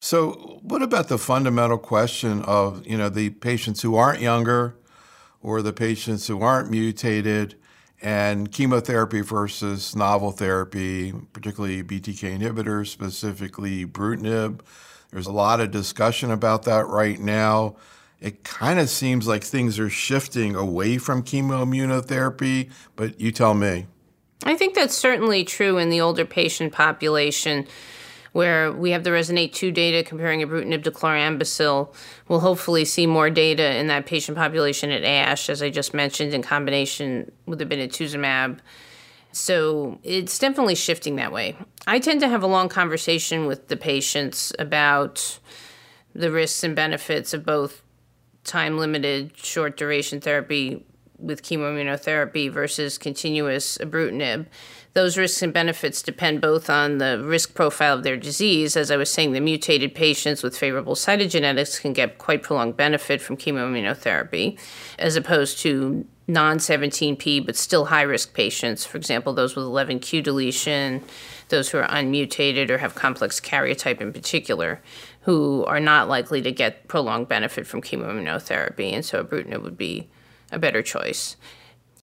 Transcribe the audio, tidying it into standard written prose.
So what about the fundamental question of, the patients who aren't younger or the patients who aren't mutated and chemotherapy versus novel therapy, particularly BTK inhibitors, specifically ibrutinib? There's a lot of discussion about that right now. It kind of seems like things are shifting away from chemoimmunotherapy, but you tell me. I think that's certainly true in the older patient population, where we have the RESONATE-2 data comparing ibrutinib to chlorambucil. We'll hopefully see more data in that patient population at ASH, as I just mentioned, in combination with obinutuzumab. So it's definitely shifting that way. I tend to have a long conversation with the patients about the risks and benefits of both time-limited, short-duration therapy with chemoimmunotherapy versus continuous ibrutinib. Those risks and benefits depend both on the risk profile of their disease. As I was saying, the mutated patients with favorable cytogenetics can get quite prolonged benefit from chemoimmunotherapy, as opposed to non-17p but still high-risk patients, for example, those with 11q deletion, those who are unmutated or have complex karyotype in particular, who are not likely to get prolonged benefit from chemoimmunotherapy, and so ibrutinib would be a better choice.